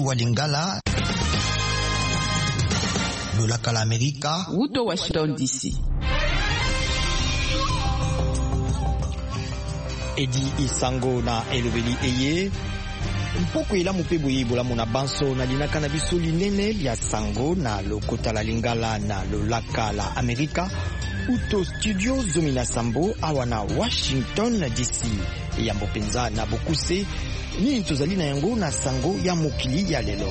wa Lingala, lolaka la Amerika, Wuto Washington DC. Edi Isango na elobeli eye mpoko ela mupebo yebola mona banso na linaka na biso linene lia sango na lokota la Lingala na lolaka la Amerika uto studio Zomina Sambo awa na Washington DC yambo penza na bokuse nini tozali na yango na sango ya mokili ya lelo.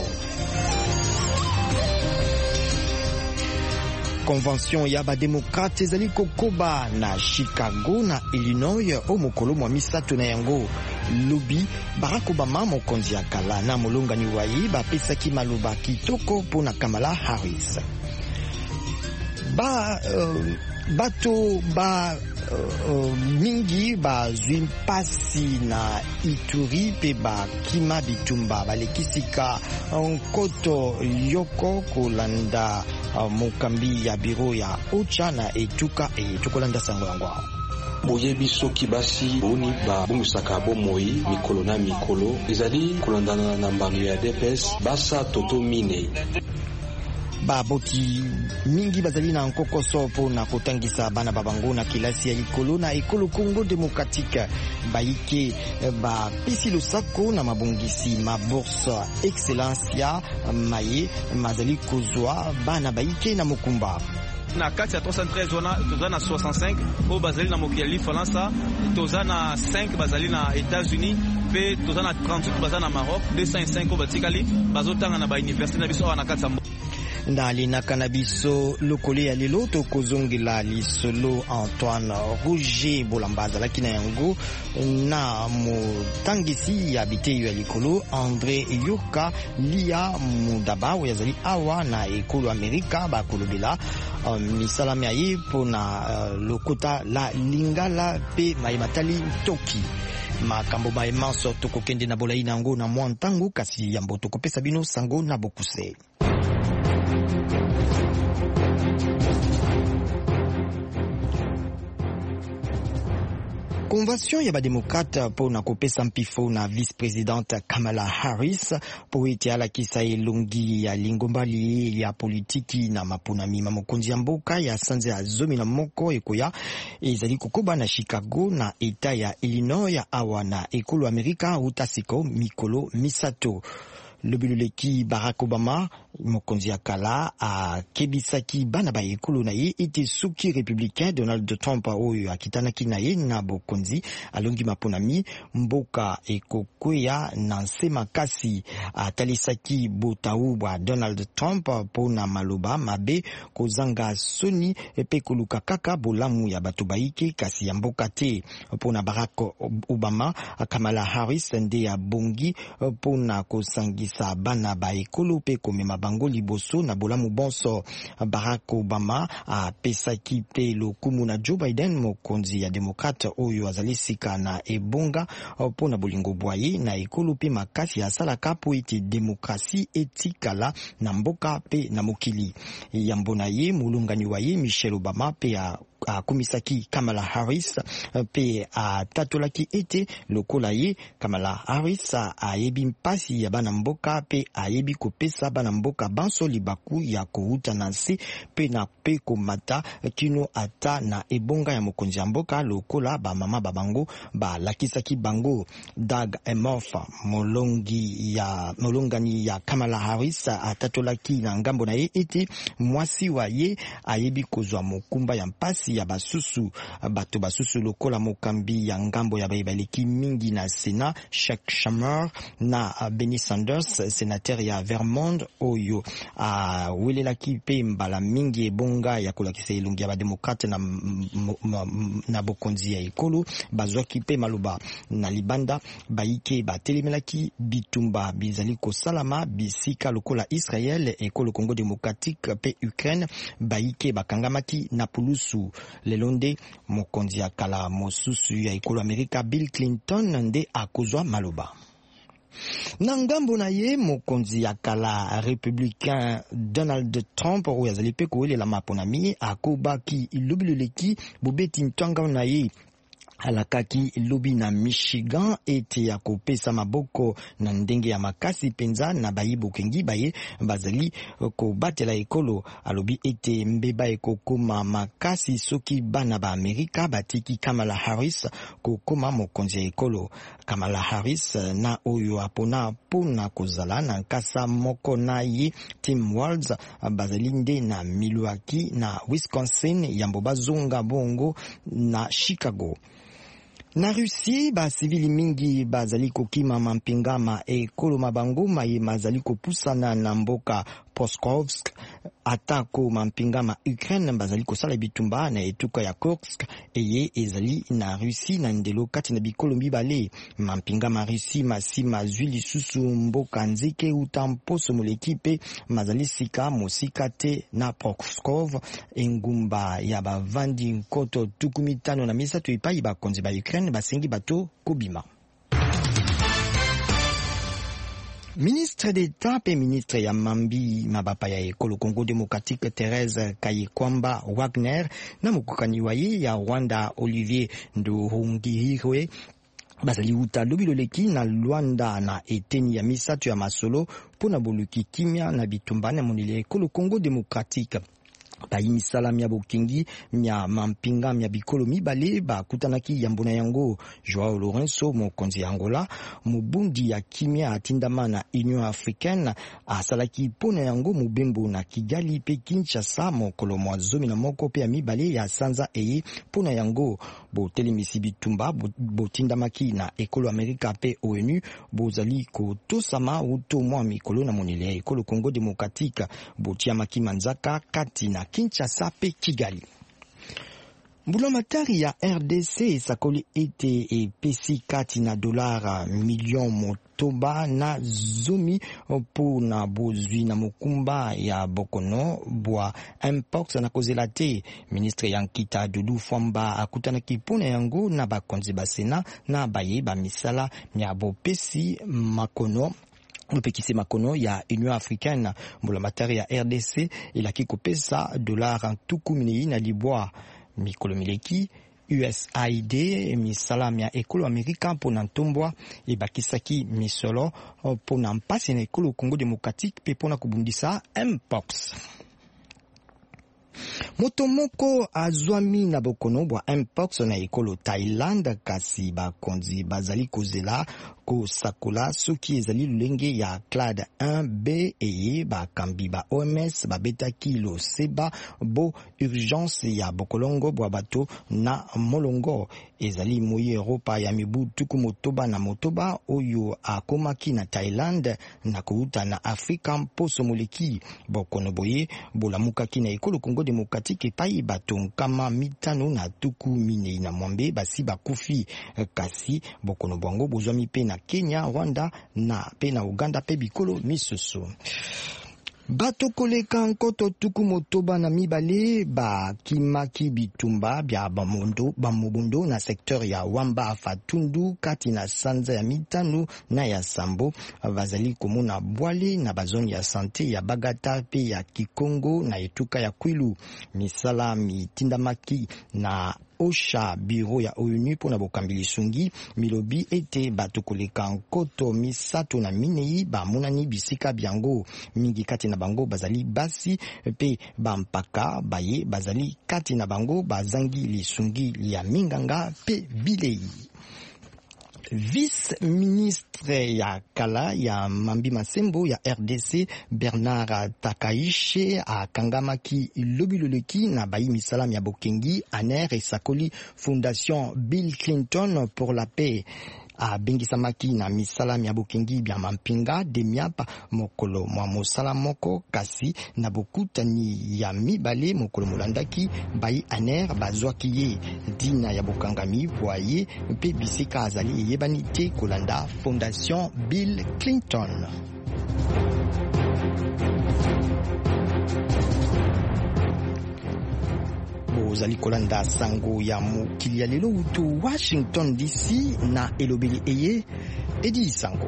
Convention ya bademokrate ezali kokoba na Chicago na Illinois o mokolo mwa misato na yango lobi Barack Obama mokonzi ya kala na molongani waye bapesaki maloba kitoko mpona Kamala Harris. Bato mingi bazwi mpasi na Ituri pe bakima bitumba balekisika nkoto yoko kolanda mokambi ya biro ya Ocha na etuka tokolanda sango yango. Boyebi soki basi boni babungisaka bomoi mikolo na mikolo ezali kolandana na mbano ya DPS basa toto mine. Baboti mingi bazali na nkokoso po na kotangisa bana babango na kilasi ya likolo na ekolo Congo Democratique baike ba pisi losako na mabongisi mabourse excellencia maye mazali kozwa bana baike na mokumba. Na kati ya 313 toza na 65 o bazali na mokili Faransa, toza na 5 bazali na États-Unis pe toza na 38 bazali na Maroc, 205 o batikali bazotanga na ba université na biso na kati ya ndali na kanabiso lokole ya lelo tokozongela lisolo Antoine Roger Bolambaza lakina yango na motangisi ya biteyo ya likolo André Yoka Lia Mudaba yazali awa na ekolo Amerika bakolobela misalami aye pona lokota la Lingala pe maimatali toki makambo maemanso tokokende na bolai nango na mwa ntango kasi yambo tokopesa bino sango na bokuse. Convention ya bademokrate po na kopesa mpifo na vice-présidente Kamala Harris po ete alakisa elongi ya lingombali ya politiki na mapunami mamokonzi ya mboka ya sanze ya zomi na moko ekoya ezali kokoba na Chicago na eta ya Illinois ya awa na ekolo Amerika utasiko mikolo misato. Lobeluleki Barack Obama mokonzi ya kala a kebisaki bana ba ekolo na ye ete suki républicain Donald Trump oyo akitanaki na ye na bokonzi alongi maponami mboka ekokwea na nsema kasi atalisaki botau bwa Donald Trump pona maloba mabe kozanga soni epe koluka kaka bolamu ya bato baike kasi ya mboka te pona Barack Obama Kamala Harris nde ya bongi pona kosangisa bana ba ekolo pe komema bango liboso na bolamu bonso. Barack Obama apesaki pe lokumu na Joe Biden mokonzi ya demokrate oyo azali sika na ebonga pona bolingo bwaye na ekolo pe makasi asalaka po ete demokrasi etikala na mboka pe na mokili yambo na ye mulungani wa ye Michelle Obama pe akumisaki Kamala Harris pe atatolaki ete lokola ye Kamala Harris ayebi mpasi ya bana mboka pe ayebi kopesa bana mboka banso libaku ya kouta na nse pe na pe komata kino ata na ebonga ya mokonzi ya mboka lokola ba mama babango ba lakisaki bango. Doug Emhoff molongani ya Kamala Harris atatolaki na ngambo na ye ete mwasi wa ye ayebi kozwa mokumba ya mpasi ya basusu bato basusu lokola mokambi ya ngambo ya baibaleki mingi na Sena Chuck Schumer na Bernie Sanders sénateur ya Vermont oyo welelaki pe mbala mingi ebonga ya kolakisa elongi ya bademokrate na bokonzi ya ekolo bazwaki pe maloba na libanda baike batelemelaki bitumba bizali kosalama bisika lokola Israel ekolo Congo Democratique pe Ukraine baike bakangamaki na pulusu lelonde mokonzi ya kala mosusu ya ekolo Amerika Bill Clinton nde akozwa maloba. Na ngambo na ye mokonzi ya kala républicain Donald Trump oyo azali pe kowelela maponami akobaki ilobiloleki bobeti ntwanga na ye alakaki lobi na Michigan ete ya kopesa maboko na ndenge ya makasi penza na bayibo kengi baye bazali kobatela ekolo. Alobi ete mbeba ekokoma makasi soki bana ba Amerika batiki Kamala Harris kokoma mokonzi ya ekolo. Kamala Harris na oyo apona pona kozala na nkasa moko na ye Tim Walz bazali nde na Milwaukee na Wisconsin yambo bazonga bongo na Chicago. Na Russie ba civili mingi bazali kokima mampingama ekolo mabango maye mazali kopusana na mboka Pokrovsk atako mampingama Ukraine bazali kosala bitumba na etuka ya Kursk eye ezali na Russie na ndelo kati na bikolo mibale. Mampingama Russie masima zwili susu mboka nzike utamposo molekipe mazali sika mosika te na Pokrovsk engumba ya bavandi nkoto 15 na misato epai bakonzi ba Ukraine basengi bato kobima. Ministre d'État pe ministre ya mambi mabapa ya ekolo Congo Démocratique Thérèse Kayikwamba Wagner na mukukani waye ya Rwanda Olivier Nduhungirehe bazali uta lobi loleki na Luanda na eteni ya misato ya masolo pona boluki kimia na bitumbana monile ekolo Congo Démocratique. Bayi misala mia bokingi mia mampinga mia bikolo mibale ba kutanaki yambona yango Joao Lourenço mokonzi ya Angola mubundi ya kimia atindama na Union Africaine asalaki pona yango mubembo na Kigali pe Kinshasa mokolo mwa zomi na moko pe ya mibale ya sanza eye pona yango botelemisi bitumba botindamaki na ekolo Amerika pe ONU bozali kotosama uto mwa mikolo na monele ekolo Congo Démocratique botiamaki manzaka kati na Kinshasa pe Kigali. Mbulamatari ya RDC sakoli ete epesi kati na dolara milion motoba na zomi po na bozwi na mokumba ya bokono bwa mpox na kozela te. Ministre Yankita Dudu Fwamba akutanaki pona yango na bakonzi basena na baye ba misala nya bopesi makono lupekisi makono ya Union Africaine. Mbulamatari ya RDC ilaki kopesa dolara tuku minei na libwa mikolo mileki USAID misala ya ekolo Amerika mpona ntombwa ebakisaki misolo mpona mpasi na ekolo Congo Démocratique pe mpona kubundisa mpox. Moto moko azwami na bokono bwa mpox na ekolo Thailand kasi bakonzi bazali kozela kosakola soki ezali lulenge ya clade 1B eye bakambi ba OMS babetaki lo seba bo urgence ya bokolongo bwa bato na molongo ezali moyi Europa ya mibu tuku motoba na motoba oyo akomaki na Thailand na kouta na Afrika mposo moleki bokono boye bolamukaki na ekolo Congo Démocratique epai bato nkama mitano na tuku minei na mwambe basi bakufi kasi bokono bwango bozwami pe na Kenya, Rwanda na pe na Uganda pe bikolo misusu. Bato koleka nkoto tuku motoba na mibale ba kimaki bitumba bya bamubundo na sektor ya Wamba Fatundu kati na sanza ya mitano na ya Sambo bazali komona bwale na bazoni ya sante ya Bagata pe ya Kikongo na etuka ya Kwilu misala mitindamaki na Osha bureau ya ONU pona bokambili sungi milobi ete bato koleka nkoto misato na minei ba monani bisika byango mingi kati na bango bazali basi pe bampaka baye bazali kati na bango bazangi lisungi ya minganga pe bilei. Vice-ministre ya kala ya Mambi Masembo ya RDC Bernard Takaishe akangamaki lobiloleki na bayi misalam ya bokengi aner esakoli Fondation Bill Clinton pour la paix a bengisamaki na misala ya bokengi bya mampinga demiapa mokolo mwa mosala moko kasi na bokutani ya mibale mokolo molandaki bayi aner bazwaki ye dina ya bokangami voye mpe bisika azali yebani te kolanda Fondation Bill Clinton. Ozali kolanda sango ya mokili ya lelo utu Washington DC na elobeli eye Edi Sango.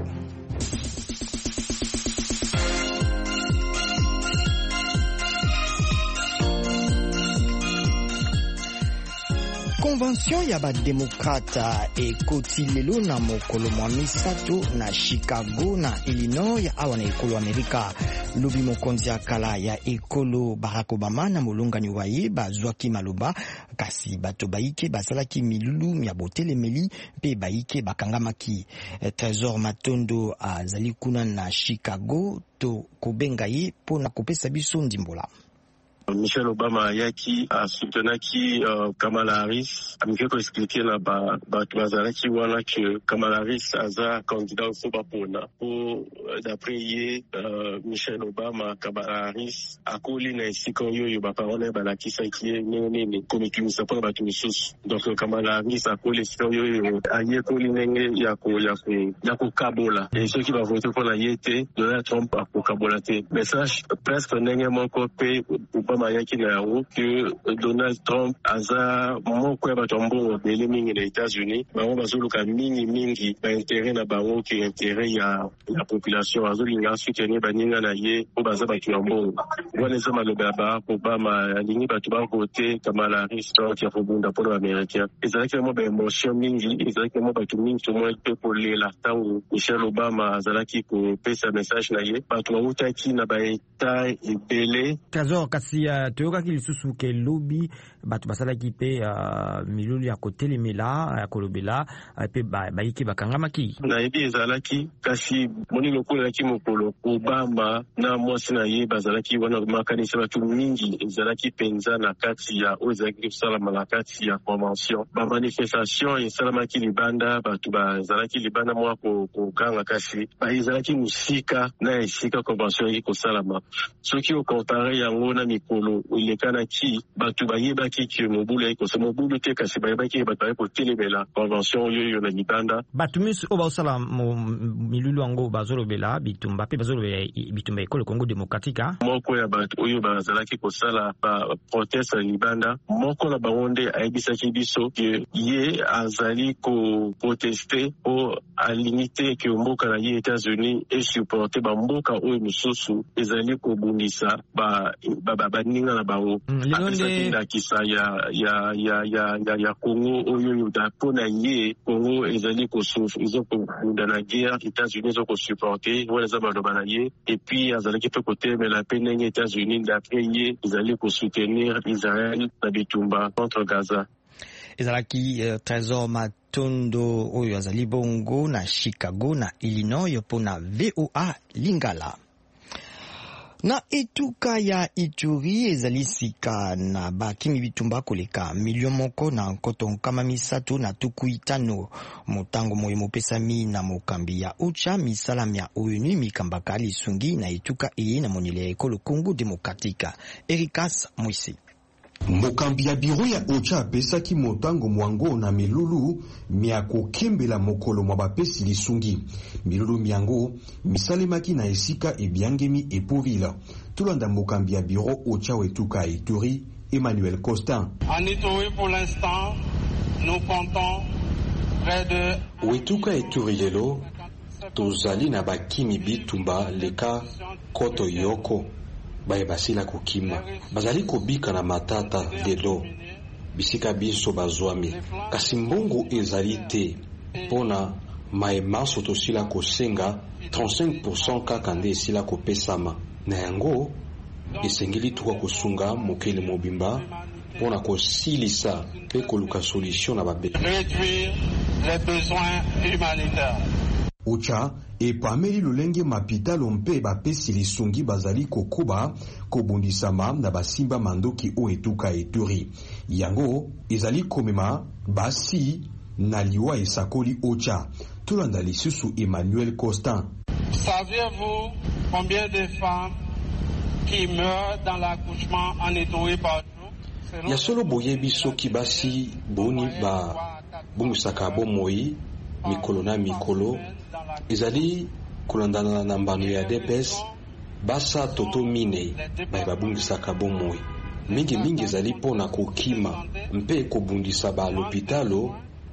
Convention ya bademokrata ekoti lelo na mokolo mwa misato na Chicago na Illinois awa na ekolo Amerika. Lobi mokonzi ya kala ya ekolo Barack Obama na molongani waye bazwaki maloba kasi bato baike basalaki milulu ya botelemeli pe baike bakangamaki. Trésor Matondo azali kuna na Chicago to kobenga ye pona kopesa biso ndimbola. Michelle Obama yaki soutenaki Kamala Harris amike ko expliquer na ba bazalaki wana que Kamala Harris aza candidat au bapona pour d'après ye Michelle Obama Kamala Harris akoli na esika oyo ba parole balakisa ki nene komiki musapona ba tumususu. Donc Kamala Harris akoli esika oyo aye koli nenge ya ko kabola et ceux qui va voter pour la yete Donald Trump a kabola te message presque nenge moko pe mayaki na yango que Donald Trump aza moko ya batombo bele mingi na États-Unis bango bazoluka mingi ba intérêt na bango ki intérêt ya la population azolinga soutenir baninga na ye po baza batu ya mbongo wana eza maloba ba Obama alingi batu ba voter Kamala Harris donc ya kobunda pour l'américain ezalaki mo ba emotion mingi ezalaki mo batu mingi to mo pe pour lela tango Michelle Obama azalaki ko pesa message na ye batu bautaki na ba eta ebele Trésor kasi toyoka ki lisusu ke lobi batu basalaki pe milulu ya kotelemela ya kolobela pe baiki bakangamaki na yebi ezalaki kasi moni lokola ki mokolo Obama na mwasi na ye bazalaki wana makanisa batu mingi ezalaki penza na kati ya ozaki salama na kati ya convention ba manifestation esalamaki libanda batu bazalaki libanda mwa ko ganga kasi ba ezalaki musika na esika convention iko salama soki o compare yango na mikolo ilekana ki batu bayebaki ki mobulu iko so mobulu te kasi bayebaki batu ko telemela convention yo na libanda batu misu oba osala milulu ango bazolobela bitumba pe bazolobela bitumba ekolo Congo démocratique moko ya batu oyo bazalaki ko sala ba protest na libanda moko na bangonde ayebisaki biso ke ye azali ko protester o a limiter que mboka na ye États-Unis et supporter ba mboka oyo mususu ezali ko bundisa ba ninga na bango apesaki ndakisa ya Congo oyo da pona ye Congo ezali ko souffre izo ko bunda na guerre États-Unis zo ko supporter wala za baloba na ye et puis azalaki pe côté mais la peine les États-Unis d'après ye ezali ko soutenir Israël na bitumba contre Gaza ezalaki Trésor Matondo oyo azali bongo na Chicago na Illinois pona VOA Lingala. Na etuka ya Ituri ezali sika na bakimi bitumba koleka milion moko na nkoto nkama misatu na tuku itano motango moye mopesami na mokambi ya ucha misalami ya ONU mikambaka lisungi na etuka eye na monile ekolo Congo Démocratique. Erikas Mwisi mokambi ya biro ya OCHA apesaki motango mwango na milulu miako kembela mokolo mwa bapesi lisungi milulu miango misalemaki na esika ebiangemi epovila tulanda mokambi ya biro OCHA wetuka Ituri Emmanuel Costin. En Ituri pour l'instant nous comptons près de wetuka Ituri lelo tozali na bakimi bitumba leka koto yoko baye basila kokima bazali kobika na matata lelo bisika biso bazwami kasi mbongo ezali te pona maemaso tosila kosenga 35% kaka nde esila kopesama na yango esengeli tuka kosunga mokele mobimba pona kosilisa pe koluka solution na babe réduire les besoins humanitaires. OCHA epameli lolenge mapitalo mpe bapesi lisungi bazali kokuba kobundisama na basimba mandoki o etuka Ituri yango ezali komema basi na liwa esakoli OCHA tulanda lisusu Emmanuel Costin. Saviez-vous combien de femmes qui meurent dans l'accouchement en Ituri par jour? ya solo boyebi soki basi boni ba bungisaka bomoi mikolo na mikolo ezali kulandana na mbano ya DPS basa toto mine baye babungisaka bomoi mingi ezali pona kokima mpe kobundisa ba l'hôpitalo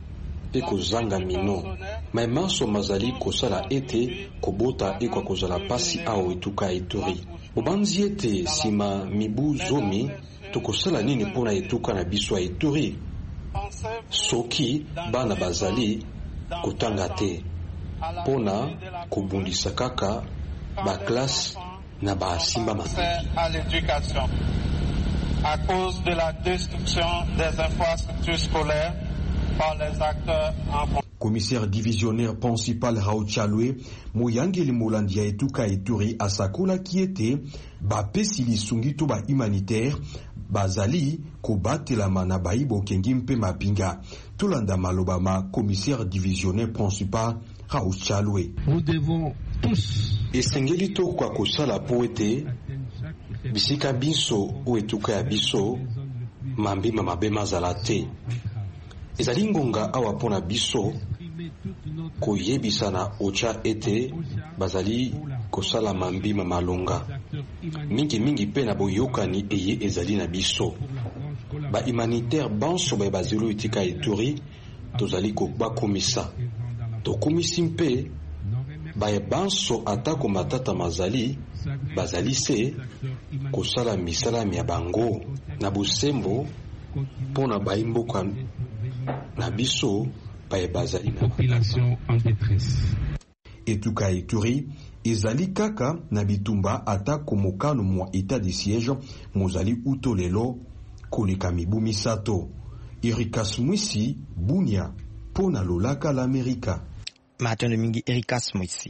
pe kozanga mino maemaso mazali kosala ete kobota ekwa kozala pasi ao etuka Ituri bobanzi ete sima mibu zomi tokosala nini pona etuka na biso ya Ituri soki bana bazali kotanga te pona kobundisa kaka baklasse na basimba à l'éducation à cause de la destruction des infrastructures scolaires par les acteurs en Commissaire divisionnaire principal Raoul Chalwe Moyangeli Molandia Etuka Ituri Asakula qui était bapesi lisungi to ba humanitaire bazali kobatela mana baibo kengi mpe mabinga tolanda malobama commissaire divisionnaire principal Raoul Chalwe. Nous devons tous esengeli to kwa kosala po ete bisika biso o etuka ya biso mambima mabe mazala te ezali ngonga awa pona biso koyebisa na ocha ete bazali kosala mambima malonga mingi pe na boyokani eye ezali na biso ba humanitaire banso ba bazelo etika Ituri tozali kobakomisa tokomisi mpe ba banso atako matata mazali bazali se kosala misalami ya bango na busembo pona baimboka na biso pa bazali na population en détresse. Etuka Ituri ezali kaka na bitumba atako mokano mwa état de siège mozali utolelo koleka mibu misato. Erikas Mwisi Bunia pona lolaka l'Amerika. Matendo mingi Erikas Mwisi.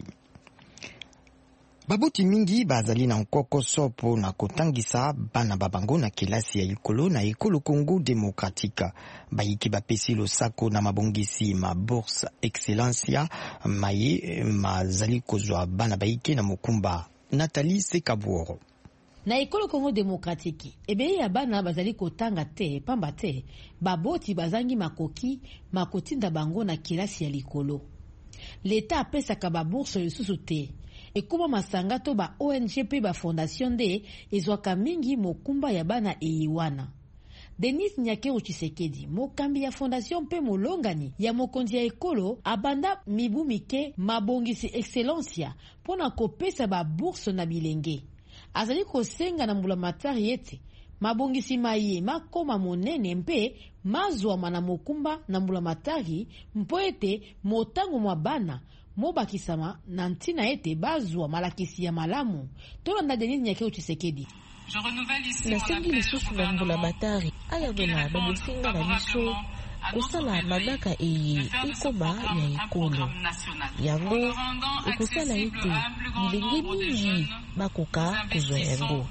Babuti mingi bazali na nkoko sopo na kotangisa bana babango na kelasi ya ikolo na ikolo Congo Démocratique. Bayiki bapesi losako na mabongisi ma bourse excellencia maye mazali kozwa bana bayiki na mokumba. Nathalie Sekabuoro. Na ikolo Congo Démocratique, ebeye ya bana bazali kotanga te, pamba te, baboti bazangi makotinda bango na kelasi ya likolo. L'État apesaka ba bourse lisusu te. Ekuma masanga to ba ONG pe ba fondation de ezwaka mingi mokumba ya bana eyiwana. Denis Nyakero Tshisekedi, mokambi ya fondation pe molongani ya mokonzi ya ekolo abanda mibu mike mabongisi excellencia pona kopesa ba bourse na bilenge. Azali kosenga na mbula matari ete mabongisi maye makoma monene mpe mazwa mana mokumba na mbula matari mpo ete motango mwa bana mobakisama na ntina ete bazwa malakisi ya malamu. Tolanda Denis Nyakero Tshisekedi. Nasengi lisusu na mbula matari ayabela babosinga na biso kosala manaka eye ikoma ya ekolo yango ekosala ete bilenge mingi bakoka kozwa yango.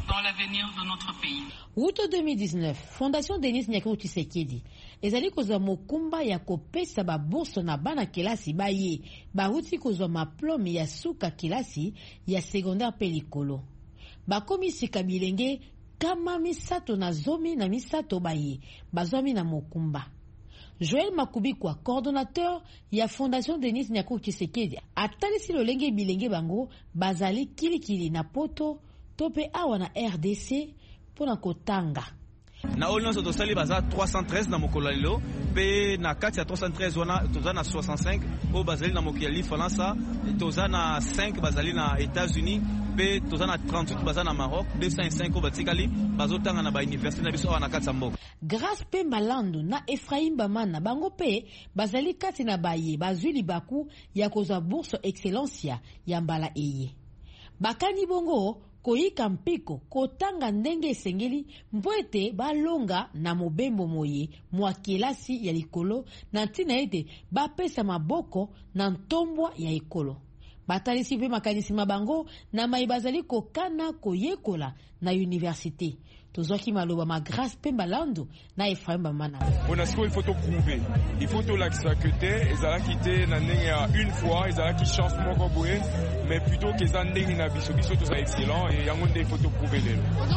Août 2019, Fondation Denis Nyakero Tshisekedi ezali kozwa mokumba ya kopesa ba bourse na bana kelasi baye baruti kozwa maplome ya suka kelasi ya secondaire pe likolo. Bakomisika bilenge kama misato na zomi na misato baye bazwami na mokumba. Joël Makubikwa, coordonnateur ya Fondation Denis Nyakero Tshisekedi, atalisi lolenge bilenge bango bazali kilikili na poto tope awa na RDC pona kotanga. Na olonso tosali baza 313 na mokolo lelo pe na kati ya 313 wana toza na 65 o bazali na mokolo ya Faransa, toza na 5 bazali na États-Unis pe toza na 38 bazali na Maroc, 205 o batikali bazotanga na ba université na biso na kati ya mboka. Grâce pe Malandu na Ephraim Bamana bango pe bazali kati na baye bazwili baku ya kozwa bourse excellencia ya mbala eye. Bakani bongo koyika mpiko kotanga ndenge esengeli mpo ete balonga na mobembo moye mwa kelasi ya likolo na ntina ete bapesa maboko na ntombwa ya ekolo. Batalisi pe makanisi mabango na mai bazali kokana koyekola na université. Tozwaki maloba ma Grâce pe Malandu na Ephraim Bamana. Il faut tout prouver. Il faut tout l'accepter. Ils ont quitté na ndenge ya une fois, ils ont quitté chance moko boye, mais plutôt qu'ils ont ndenge na biso tout ça excellent et yango nde il faut tout prouver lelo.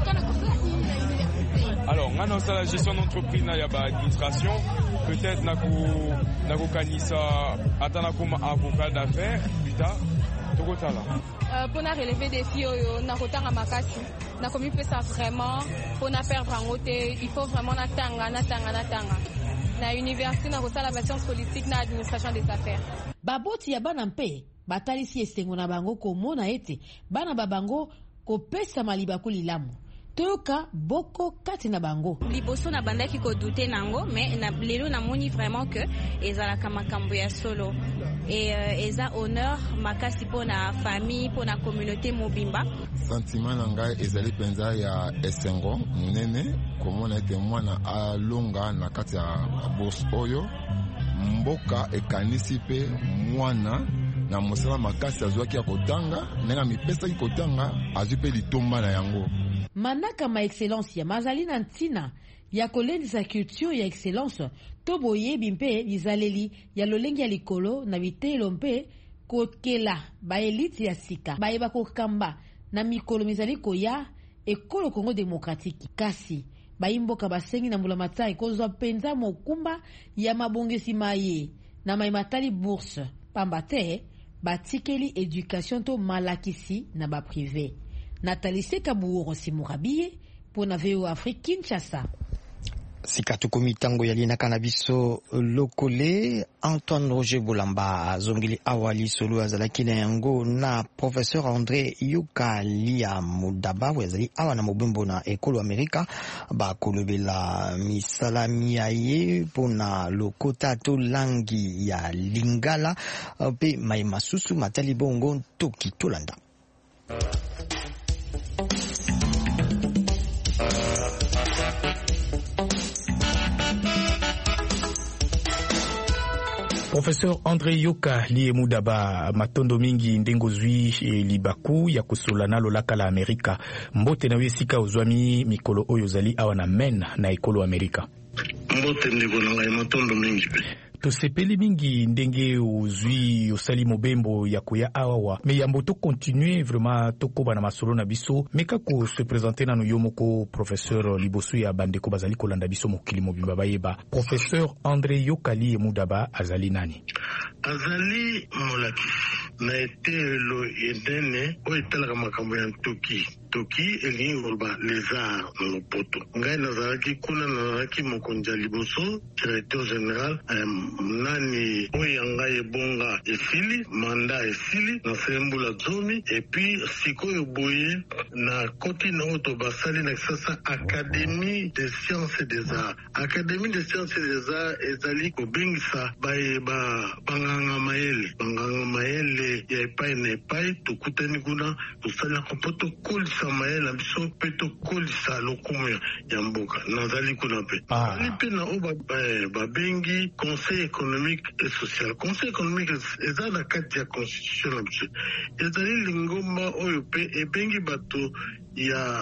Alors, on a la gestion d'entreprise na ya ba administration, peut-être na ko kanisa atana comme avocat d'affaires plus tard. Pour relever des défis, na kotanga makasi, na komi pesa vraiment pour na perdre en route, il faut vraiment na tanga. Na université na kosala ba sciences politiques na administration des affaires. Baboti ya bana mpe batalisi esengo na bango komona ete bana babango kopesa maliba kulilamu. toyoka boko kati na bango. Liboso na bandaki ko douter nango mais na lelo na moni vraiment que ezalaka makambo ya solo et eza honneur makasi pona famille pona communauté mobimba. Sentiment na ngai ezali penza ya esengo munene komona ete mwana alonga na kati ya bourse oyo mboka ekanisi pe mwana na mosala makasi azwaki ya kotanga ndenge mipesaki kotanga azwi pe litomba na yango. Manaka ma excellence ya mazali na ntina ya kolendisa culture ya excellence to boyebi mpe bizaleli ya lolenge ya likolo na bitelo mpe kokela ba elite ya sika bayeba kokamba na mikolo mizali koya ekolo Congo démocratique kasi bayimboka basengi na mbula matai kozwa penza mokumba ya mabongesi maye na maimatali bourse pambate batikeli education to malakisi na ba privé. Nathalie Sekabuoro Simurabiye pour na VO Afrique Kinshasa. Sikatu komitango yalina kanabiso lokole Antoine Roger Bolamba zongili awali solo azalaki na yango na professeur André Yoka Lia Mudaba wazali awana mobembo na ekolo Amerika ba kolobela misalami yaye pona lokota to langi ya Lingala pe mai masusu matali bongo toki tolanda. Professeur André Yoka Lie Mudaba matondo mingi ndengo zwi libaku ya kusolana lolaka la Amerika mbote na wesika uzwami mikolo oyo zali awa na men na ekolo Amerika. Mbote ndeko nanga matondo mingi pe. Tosepeli mingi ndenge uzwi osali mobembo ya koya awawa me yambo to continuer vraiment to koba na masolo na biso meka ko se présenter na no yomoko professeur liboso ya bandeko bazali kolanda biso mokili mobimba bayeba. Professeur André Yokali Mudaba azali nani? Azali molakisi na etelo edene o etalaka makambo ya toki elingi koloba lézard na lopoto. Ngai nazalaki kuna nazalaki mokonzi ya liboso directeur général nani oyo ngai ebonga esili manda esili na sembula zomi epi sikoyo boye na koti na oto basali na kisasa Académie des sciences et des arts. Académie des sciences et des arts ezali kobengisa banganga mayele ya epai na epai tokutani kuna tosali na kompoto kolisa mayele biso pe tokolisa lokumu ya mboka nazali kuna pe ali pe na o babengi conseil économique et social. Conseil économique eza na kati ya constitution na biso ezali lingomba oyo pe ebengi bato ya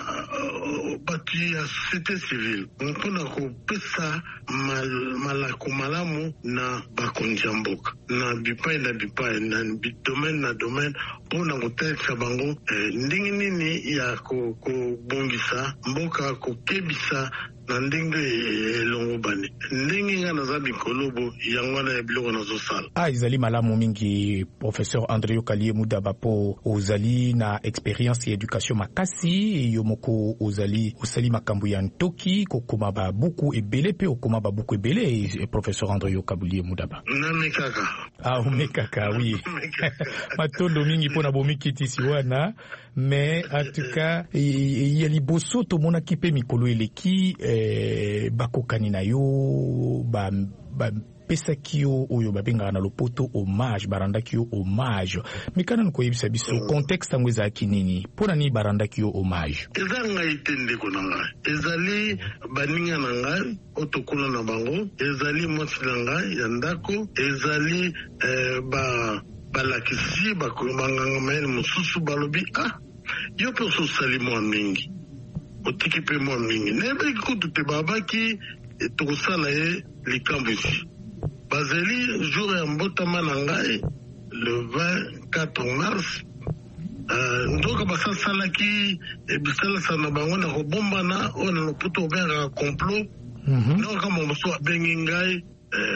société civile mpona kopesa malako malamu na bakonzi ya mboka na bipai na domaine na domaine mpona kotalisa bango ndenge nini ya kobongisa mboka kokebisa na ndenge elongo bani ndenge nga naza bikolobo yango na biloko nazosala. Izali malamu mingi professeur André Yokali Mudaba po ozali na expérience ya education makasi yomoko ozali osali makambo ya ntoki kokoma ba buku ebele pe okoma ba buku ebele professeur André Yokali Mudaba. Na mekaka. Mekaka oui. Matondo mingi pona bomikiti siwana mais en tout cas ya liboso to mona kipe mikolo eleki bakokani na yo ba pesa kio oyo babenga na lopoto hommage baranda kio hommage mikana nkoyebisa biso contexte ngo ezaki nini pona ni baranda kio hommage ezanga itende konanga ezali baninga na ngai otokuna na bango ezali mwasi na ngai ya ndako ezali balakisi bakonganga mayele mosusu balobi yo pe osali mwa mingi otiki pe mwa mingi nayebaki kutu te babaki tokosala ye likambo isi bazali jour ya mbotama na ngai le 24 mars ndoka basalaki bisalasa na bango na kobombana oyo na lopoto obengaka complot ndoka momosu abengi ngai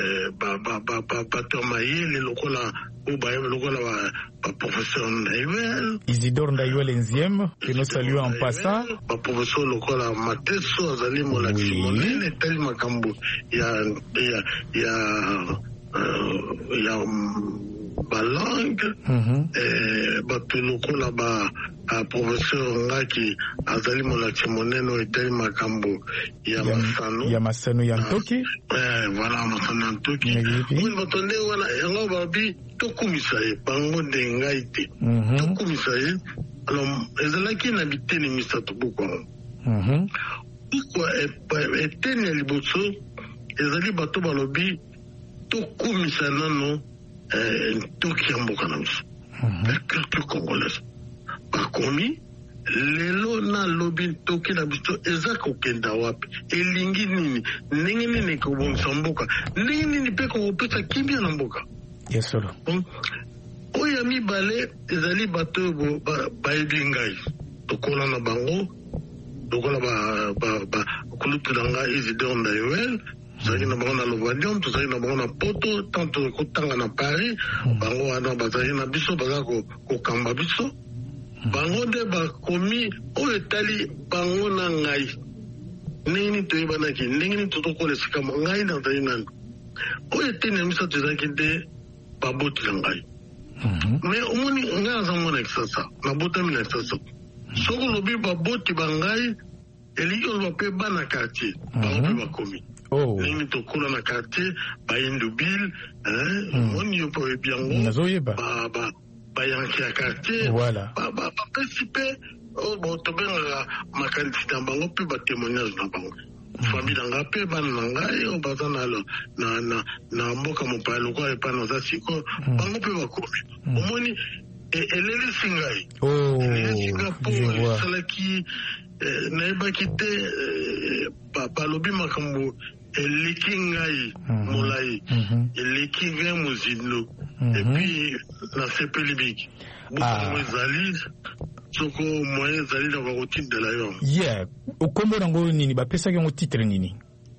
bato mayele lokola professeur Ndayuel Isidore Ndayuel enzième que nous saluons en passant professeur lokola Mateso azali molakisi monene tali makambo ya balangue bato lokola professeur ngaki azali molakisi monene etali makambo ya masano ya ntoki voilà masano ya ntoki oyo bato nde wana yango babi tokumisa ye bango nde ngai te tokumisa ye alors ezalaki na biteni misato bokwango eteni ya liboso ezali bato balobi tokumisa nano ntoki ya mboka na biso la culture congolaise bakomi lelo na lobi ntoki na biso eza kokenda wapi elingi nini ndenge nini ekobongisa mboka ndenge nini mpe kokopesa kimia na mboka yesolo oyo ya mibale ezali bato oyo bayebi ngai tokola na bango lokola kulutula ngai Isidore Ndayowel tozalaki na bango na Lovadium tozalaki na bango na Poto tanto kotanga na Paris bango wana bazalaki na biso baza kokamba biso bango nde bakomi oyo etali bango na ngai ndenge nini toyebanaki ndenge nini totokola esika ngai nazali nani oyo eteni ya misato ezalaki nde babotela ngai mais omoni ngai aza mwana Kisasa nabotami na Kisasa soki olobi baboti bangai elingi oloba mpe bana quartier bango mpe bakomi ndenge tokola na quartier bayindubile omoni yo mpe oyebi yango bayanki ya quartier bapesi mpe tobengaka makanisi na bango mpe batémoignage na bango famille na ngai mpe bana na ngai oyo baza na mboka mopaya lokola epai naza siko bango mpe bakomi omoni elelisi ngai elelisi ngai mpo esalaki nayebaki te balobi makambo eleki ngai molai eleki ngai mozindo epuis nasepeli mingi bukango ezali soko moyen ezali na bakotindela yo okombo nango nini bapesaki yango titre nini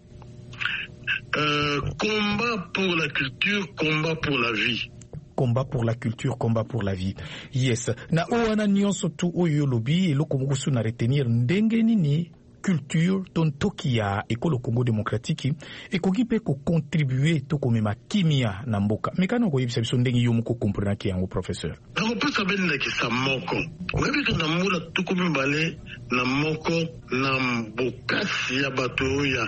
combat pour la culture combat pour la vie combat pour la culture, combat pour la vie. Yes. Na owana nyonso tu oyo lobi eloko mokusu na retenir ndenge nini culture ton toki ya ekolo Congo démocratique ekoki pe ko contribuer to komema kimia na mboka. Mekano ko yebisa biso ndenge yo moko comprendre ki yango professeur. Ko pesa benda ki sa moko. Ngabi to na mula tuko mbale na moko na mbokasi ya bato ya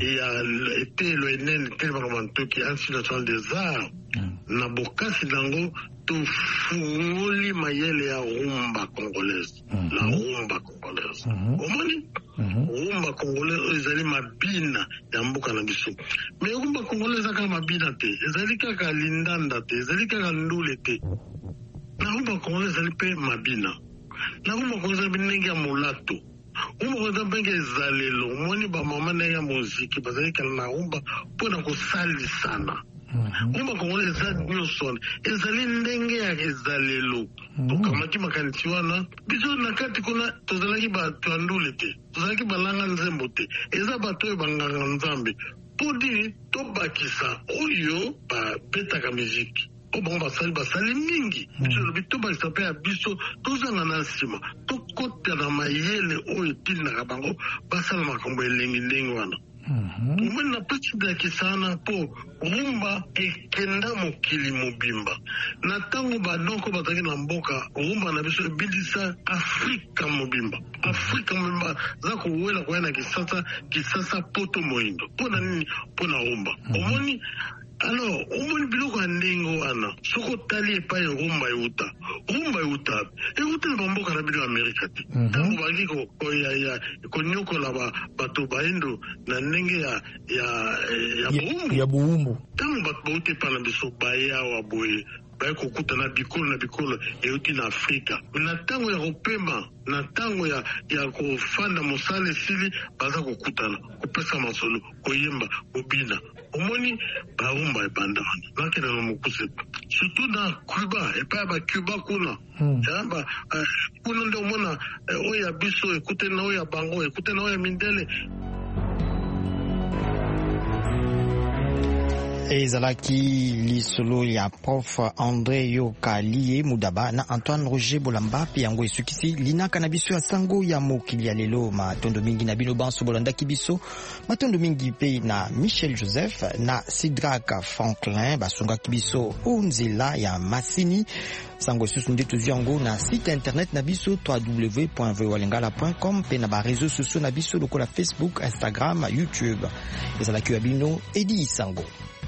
ete lo enen tellement mantoki Institut national des arts. Na bokasi dango tofungoli mayele ya rumba congolaise la rumba congolaise omoni rumba congolaise ezali mabina ya mboka na biso mais rumba congolaise kaka mabina te ezali kaka lindanda te ezali kaka ndule te na rumba congolaise ezali pe mabina na rumba congolaise ndenge ya molato rumba congolaise ndenge ezalelo omoni bamama ndenge ya muziki bazali kala na rumba mpona kosalisana rumba congolaise eza nyonso ezali ndenge ya ezalelo tokamaki makanisi wana biso na kati kuna tozalaki bato ya ndule te tozalaki balanga nzembo te eza bato oyo banganga nzambe mpo dini tobakisa oyo babetaka miziki oyo bango basali mingi biso elobi tobakisa mpe ya biso tozanga na nsima tokota na mayele oyo etindaka bango basala makambo elengi ndenge wana omoni na pesi ndakisana mpo rumba ekenda mokili mobimba na ntango badonko bazalaki na mboka rumba na biso ebindisa afrika mobimba za kowela koya na kisasa poto moindo mpona nini mpona rumba omoni alors omoni biloko ya ndenge wana soki otali epai rumba euta na bamboka na bino ya amerika te ntango baki konyokola bato baindo na ndenge ya bowumbu ntango bato bauti epai na biso bayawa boye baye kokutana bikolo euti na afrika na ntango ya kopema na ntango ya kofanda mosala esili baza kokutana kopesa masolo koyemba kobina omoni barumba ebanda wana nakenda na mokuse surtout na Cuba epai ya bacuba kuna kuna nde omona oyo ya biso ekute na oyo ya bango ekute na oyo ya mindele. ezalaki lisolo ya prof André Yoka Lie Mudaba na Antoine Roger Bolamba pe yango esukisi linaka na biso ya sango ya mokili ya lelo. Matondo mingi na bino banso bolandaki biso, matondo mingi pe na Michel Joseph na Sidrak Franklin basungaki biso onzela ya masini. Sango susu nde tozwi yango na site internet na biso www.voalingala.com pe na ba réseaux sociaux na biso lokola Facebook, Instagram, YouTube. Ezalaki ya bino Edi Sango.